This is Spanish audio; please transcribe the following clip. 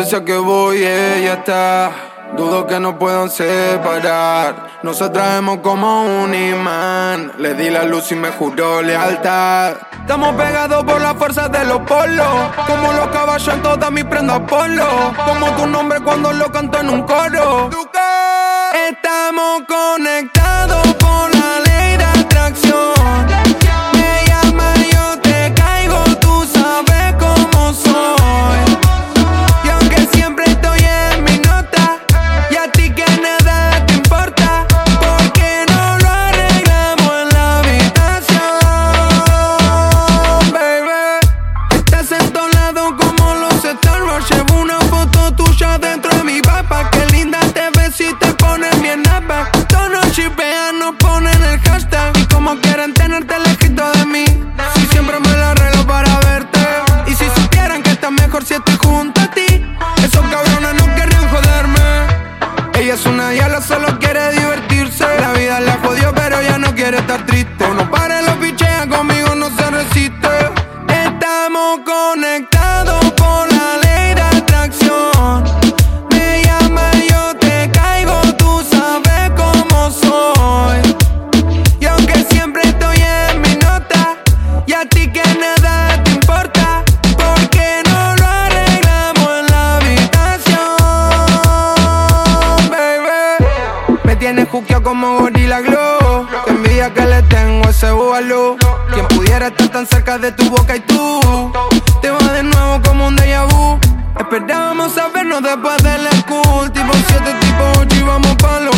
Donde sea que voy, ella está. Dudo que nos puedan separar. Nos atraemos como un imán. Le di la luz y me juró lealtad. Estamos pegados por la fuerza de los polos. Como los caballos en todas mis prendas polo. Como tu nombre cuando lo canto en un coro. Estamos conectados por la ley de atracción. Me llama y yo te caigo, tú sabes cómo soy. Y aunque siempre estoy en mi nota, y a ti que nada te importa, ¿por qué no lo arreglamos en la habitación, baby? Estás en todos lados como los Starbucks. Llevo una foto tuya dentro de mi papa. Qué linda te ves si te pones bien napa. Todos nos chipean, nos ponen el hashtag. Y como quieren tenerte lejito de mí, si siempre me lo arreglo para verte. Y si supieran que está mejor si estoy junto a ti, esos cabrones no querrían joderme. Ella es una diabla, solo quiere divertirse. La vida la jodió, pero ya no quiere estar triste. No pare, lo pichea, conmigo no se resiste. Estamos conectados por la ley de atracción. Me llama y yo te caigo, tú sabes cómo soy. Y aunque siempre estoy en mi nota, y a ti que nada te importa, ¿por qué no lo arreglamos en la habitación, baby? Me tienes juqueado como Gorilla Glow. Qué envidia que le tengo a ese búbalo. Quien pudiera estar tan cerca de tu boca y tú te vas de nuevo como un déjà vu. Esperábamos a vernos después del school, tipo 7, tipo 8 y vamos pa' lo